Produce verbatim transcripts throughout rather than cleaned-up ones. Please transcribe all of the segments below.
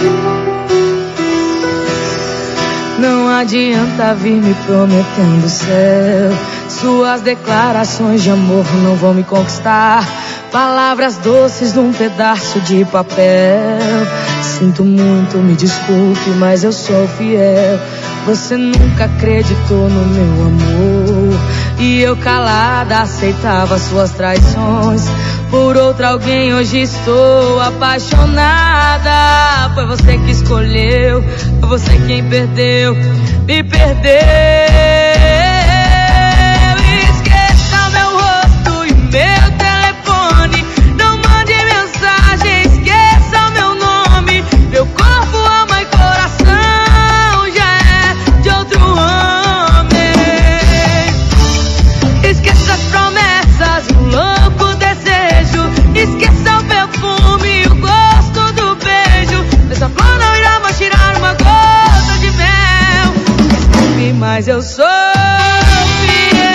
Não adianta vir me prometendo céu. Suas declarações de amor não vão me conquistar. Palavras doces num pedaço de papel. Sinto muito, me desculpe, mas eu sou fiel. Você nunca acreditou no meu amor, e eu calada aceitava suas traições. Por outro alguém hoje estou apaixonada. Foi você que escolheu, foi você quem perdeu, me perdeu. Esqueça meu rosto e meu telefone. Não mande mensagem, esqueça meu nome. Meu corpo, alma e coração já é de outro homem. Esqueça as promessas, o louco desejo. Esqueça o perfume, o gosto do beijo. Essa flor não irá mais tirar uma gota de mel. Desculpe, mas eu sou fiel.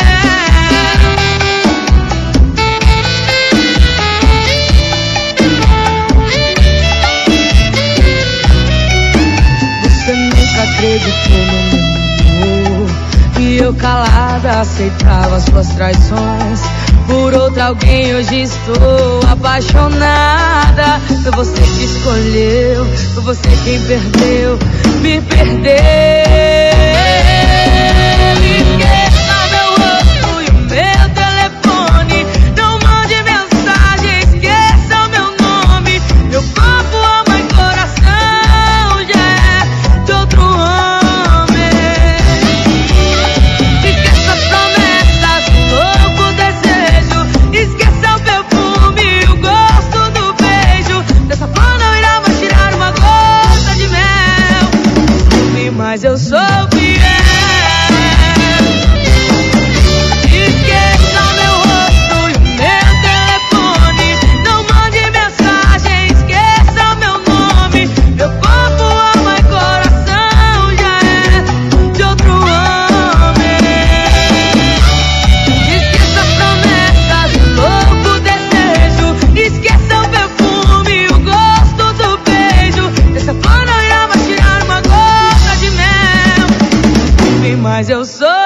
Você nunca acreditou no meu amor, e eu calada aceitava suas traições. Por outro alguém hoje estou apaixonada. Foi você que escolheu, foi você quem perdeu, me perdeu. Esqueça meu rosto e o meu telefone. Não mande mensagem, esqueça o meu nome. Meu corpo, alma e coração já é de outro homem. Esqueça as promessas, o louco desejo. Esqueça o perfume, o gosto do beijo. Dessa flor não irá mais tirar uma gota de mel. Desculpe, mas eu sou fiel. Esqueça meu rosto e o meu telefone. Não mande mensagem, esqueça o meu nome. Meu corpo, alma e coração já é de outro homem. Esqueça as promessas, o louco desejo. Esqueça o perfume, o gosto do beijo. Dessa flor não irá mais tirar uma gota de mel. Desculpe, mas eu sou